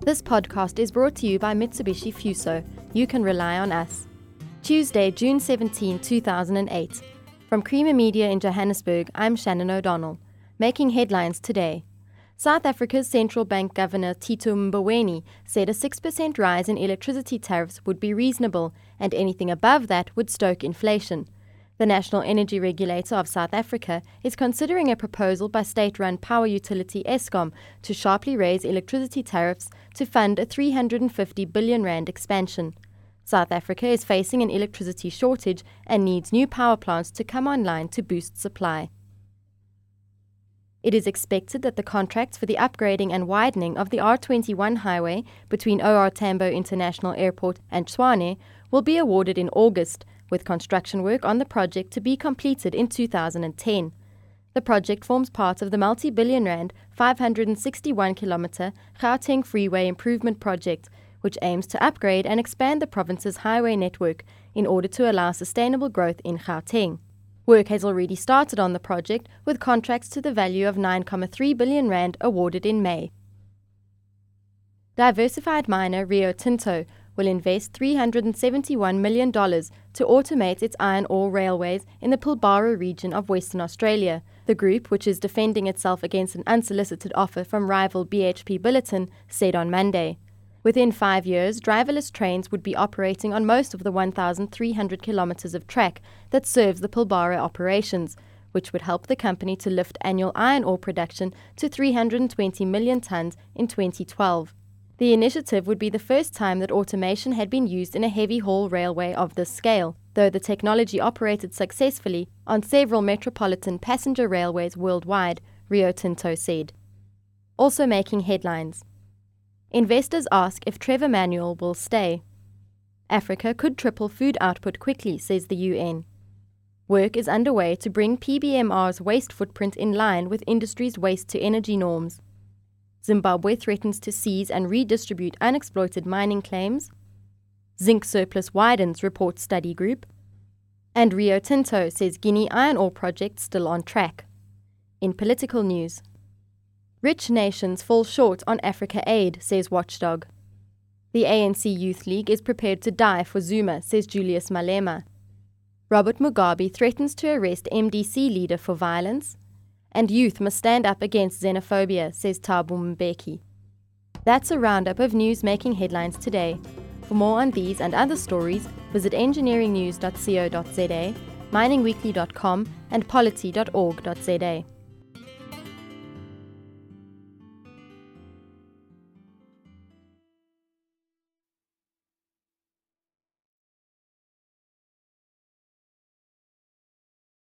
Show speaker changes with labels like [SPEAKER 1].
[SPEAKER 1] This podcast is brought to you by Mitsubishi Fuso. You can rely on us. Tuesday, June 17, 2008. From Creamer Media in Johannesburg, I'm Shannon O'Donnell. Making headlines today. South Africa's central bank governor Tito Mboweni said a 6% rise in electricity tariffs would be reasonable, and anything above that would stoke inflation. The National Energy Regulator of South Africa is considering a proposal by state-run power utility Eskom to sharply raise electricity tariffs to fund a 350 billion rand expansion. South Africa is facing an electricity shortage and needs new power plants to come online to boost supply. It is expected that the contracts for the upgrading and widening of the R21 highway between OR Tambo International Airport and Tshwane will be awarded in August, with construction work on the project to be completed in 2010. The project forms part of the multi-billion rand, 561-kilometre Gauteng Freeway Improvement Project, which aims to upgrade and expand the province's highway network in order to allow sustainable growth in Gauteng. Work has already started on the project, with contracts to the value of 9.3 billion rand awarded in May. Diversified miner Rio Tinto will invest $371 million to automate its iron ore railways in the Pilbara region of Western Australia. The group, which is defending itself against an unsolicited offer from rival BHP Billiton, said on Monday. Within 5 years, driverless trains would be operating on most of the 1,300 kilometres of track that serves the Pilbara operations, which would help the company to lift annual iron ore production to 320 million tonnes in 2012. The initiative would be the first time that automation had been used in a heavy-haul railway of this scale, though the technology operated successfully on several metropolitan passenger railways worldwide, Rio Tinto said. Also making headlines. Investors ask if Trevor Manuel will stay. Africa could triple food output quickly, says the UN. Work is underway to bring PBMR's waste footprint in line with industry's waste-to-energy norms. Zimbabwe threatens to seize and redistribute unexploited mining claims. Zinc surplus widens, reports study group. And Rio Tinto says Guinea iron ore project still on track. In political news. Rich nations fall short on Africa aid, says Watchdog. The ANC Youth League is prepared to die for Zuma, says Julius Malema. Robert Mugabe threatens to arrest MDC leader for violence. And youth must stand up against xenophobia, says Thabo Mbeki. That's a roundup of news making headlines today. For more on these and other stories, visit engineeringnews.co.za, miningweekly.com and polity.org.za.